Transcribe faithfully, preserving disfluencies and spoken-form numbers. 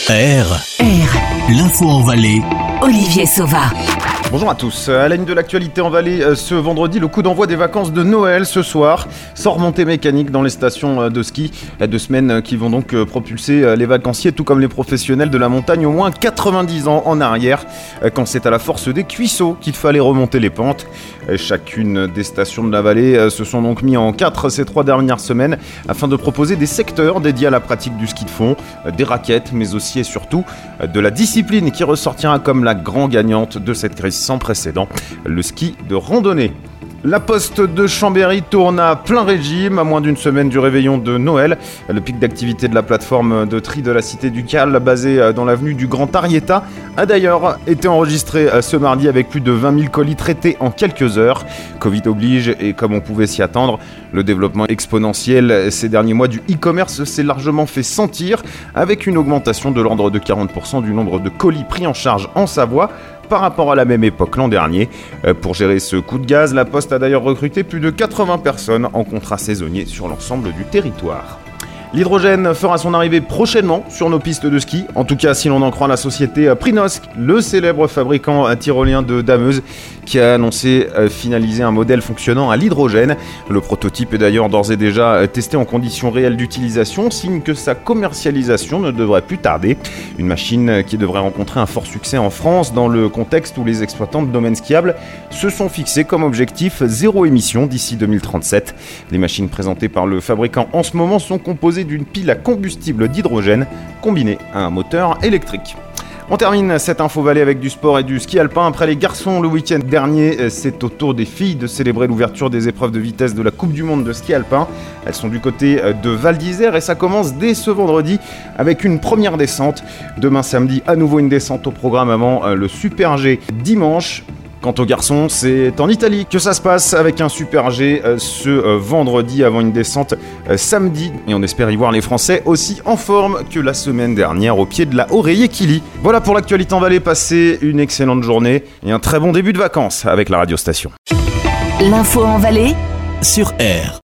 R. R. L'info en Valais. Olivier Sauva. Bonjour à tous. À la ligne de l'actualité en Valais, ce vendredi, le coup d'envoi des vacances de Noël ce soir. Sans remontée mécanique dans les stations de ski. Deux semaines qui vont donc propulser les vacanciers, tout comme les professionnels de la montagne, au moins quatre-vingt-dix ans en arrière, quand c'est à la force des cuisseaux qu'il fallait remonter les pentes. Chacune des stations de la vallée se sont donc mis en quatre ces trois dernières semaines afin de proposer des secteurs dédiés à la pratique du ski de fond, des raquettes, mais aussi et surtout de la discipline qui ressortira comme la grande gagnante de cette crise sans précédent, le ski de randonnée. La poste de Chambéry tourne à plein régime à moins d'une semaine du réveillon de Noël. Le pic d'activité de la plateforme de tri de la Cité du Cal, basée dans l'avenue du Grand Arietta, a d'ailleurs été enregistré ce mardi avec plus de vingt mille colis traités en quelques heures. Covid oblige et comme on pouvait s'y attendre, le développement exponentiel ces derniers mois du e-commerce s'est largement fait sentir avec une augmentation de l'ordre de quarante pour cent du nombre de colis pris en charge en Savoie par rapport à la même époque l'an dernier. Pour gérer ce coup de gaz, la Poste a d'ailleurs recruté plus de quatre-vingts personnes en contrat saisonnier sur l'ensemble du territoire. L'hydrogène fera son arrivée prochainement sur nos pistes de ski, en tout cas si l'on en croit la société Prinosk, le célèbre fabricant tyrolien de dameuses, qui a annoncé finaliser un modèle fonctionnant à l'hydrogène. Le prototype est d'ailleurs d'ores et déjà testé en conditions réelles d'utilisation, signe que sa commercialisation ne devrait plus tarder. Une machine qui devrait rencontrer un fort succès en France dans le contexte où les exploitants de domaines skiables se sont fixés comme objectif zéro émission d'ici deux mille trente-sept. Les machines présentées par le fabricant en ce moment sont composées d'une pile à combustible d'hydrogène combinée à un moteur électrique. On termine cette info Valais avec du sport et du ski alpin. Après les garçons le week-end dernier, c'est au tour des filles de célébrer l'ouverture des épreuves de vitesse de la Coupe du Monde de ski alpin. Elles sont du côté de Val d'Isère et ça commence dès ce vendredi avec une première descente. Demain samedi, à nouveau une descente au programme avant le Super G dimanche. Quant aux garçons, c'est en Italie que ça se passe avec un Super G euh, ce euh, vendredi avant une descente euh, samedi. Et on espère y voir les Français aussi en forme que la semaine dernière au pied de la Oreiller Kili. Voilà pour l'actualité en Valais. Passez une excellente journée et un très bon début de vacances avec la radio station. L'info en Valais Sur R.